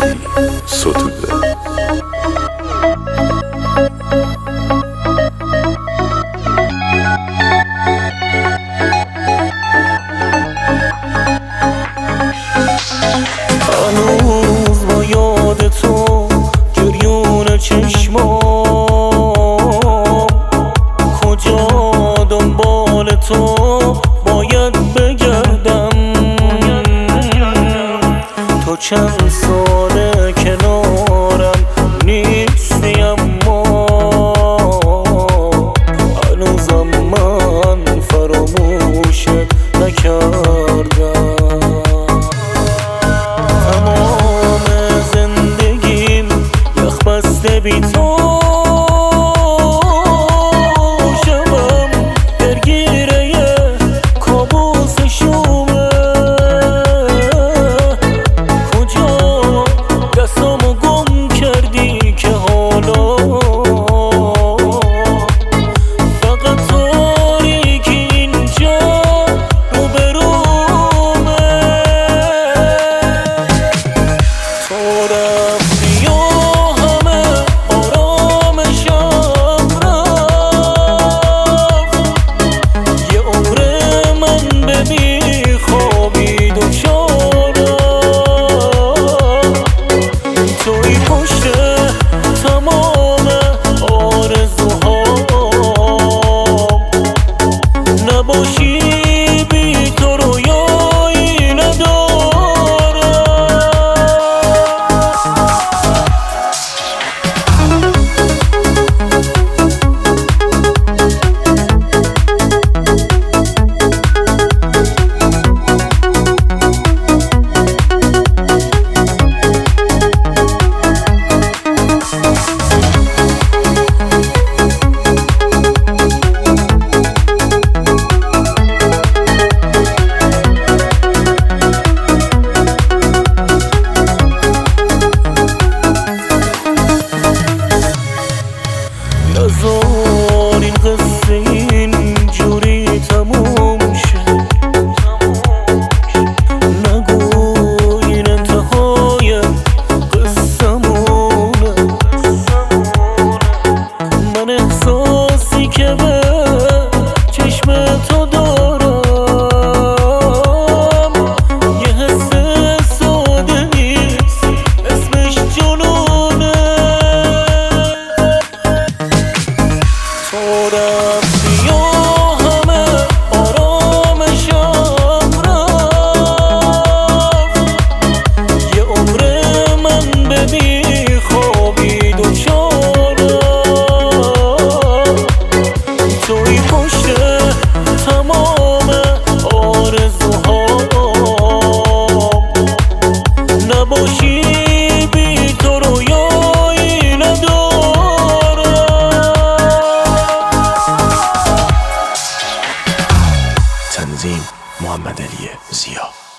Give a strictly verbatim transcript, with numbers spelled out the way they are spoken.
ستوده. هنوز با یاد تو گریون چشمام، کجا دنبال تو باید بگردم. تو چند ساله کنارم نیستی، اما هنوزم من فراموشت نکردم. تمام زندگیم یخ بسته بی تو، شبم درگیره یه کابوس شومه. کجا دستامو گم کردی که حالا فقط تاریکی اینجا روبرومه. تو رفتی و همه آرامشم رفت، یه عمر من به بی خوابی دوچارم. توی پشت تمام آرزوهام، نباشی بی تو رویایی ندارم. نذار این قصه اینجوری تموم شه، نگو این انتهای قصه‌مونه. من احساسی که به چشم تو دارم یه حس ساده نیست، اسمش جنونه. تو رفتی و همه آرامشم رفت، یه عمر من به بی خوابی دوچارم. توی پشت تمام آرزوهام، نباشی بی تو رویایی ندارم. تنظیم محمد علی ضیا.